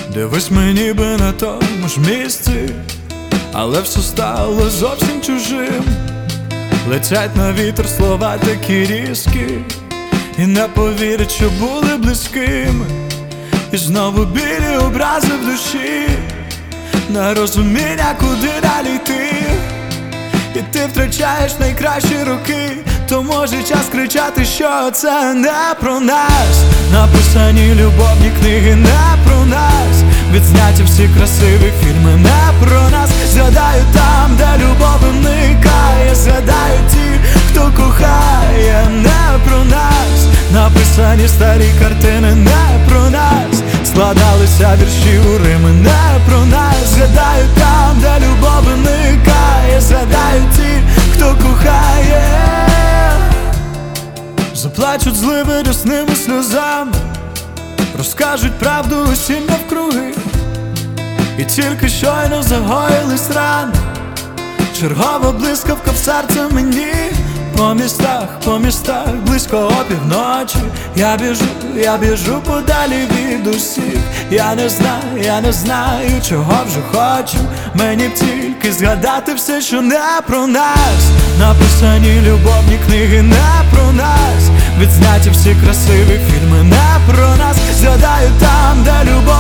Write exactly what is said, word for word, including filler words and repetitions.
Дивись, ми ніби на тому ж місці, але все стало зовсім чужим. Летять на вітер слова такі різкі, і не повірять, що були близькими. І знову білі образи в душі, на розуміння, куди далі йти. І ти втрачаєш найкращі роки, то може час кричати, що це не про нас. Написані любовні книги не про нас, відзняті всі красиві фільми не про нас. Згадаю там, де любов виникає, згадаю ті, хто кохає, не про нас. Написані старі картини не про нас, складалися вірші у Рими не про нас. Згадаю там, де любов виникає, згадаю ті, хто кохає. Заплачуть зливи рясними сльозами, розкажуть правду усім навкруги. І тільки щойно загоїлись рани, чергова блискавка в серце мені. По містах, по містах, близько опівночі я біжу, я біжу подалі від усіх. Я не знаю, я не знаю, чого вже хочу. Мені б тільки згадати все, що не про нас. Написані любовні книги не про нас, відзняті всі красиві фільми не про нас. Згадаю там, де любов